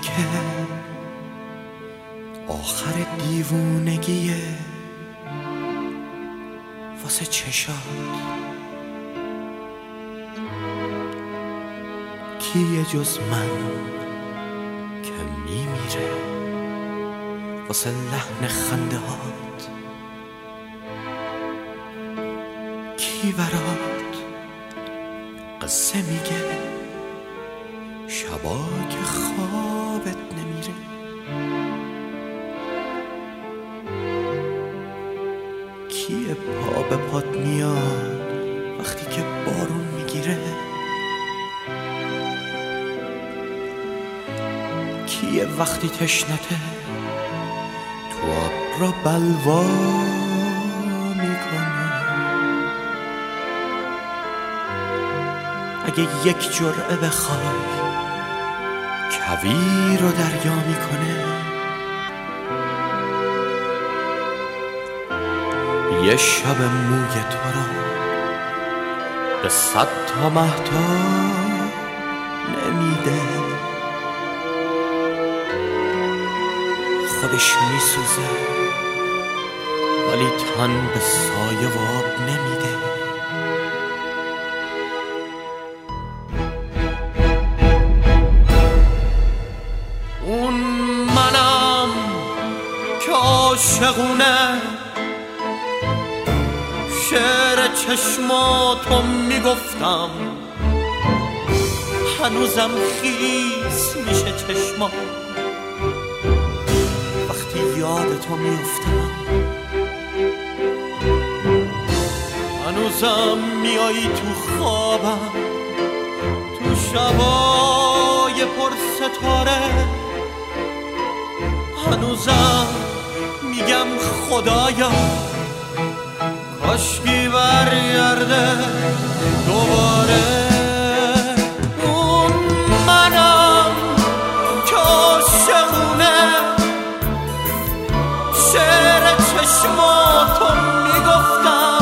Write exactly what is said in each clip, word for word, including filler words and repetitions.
که آخر دیوونگیه واسه چشات. کیه جز من که میمیره واسه لحن خنده هات؟ کی برات قصه میگه شبا که خوابت نمیره؟ کیه پا به پات میاد وقتی که بارون میگیره؟ کیه وقتی تشنته تو آب را بلوا میکنه؟ اگه یک جرعه بخوای کویر رو دریا میکنه؟ یه شب موی تو را به صد تا مهتاب نمیده؟ خودش میسوزه ولی تن به سایه و آب نمیده. اون منم که عاشقونه شعر چشماتو میگفتم، هنوزم خیس میشه چشمات وقتی یادتو میفتم. هنوزم میایی تو خوابم تو شبای پر ستاره. هنوزم میگم خدایا کاشکی برگرده دوباره. اون منم که عاشقونه شعر چشماتو میگفتم،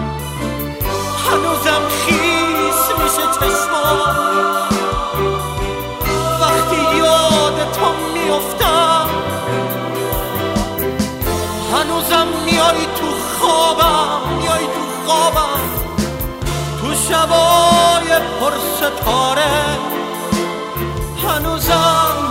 هنوزم خیس میشه چشمات وقتی یادتو میفتم. هنوزم میای تو خوابم میای تو خوابم تو شبای پر ستاره. هنوزم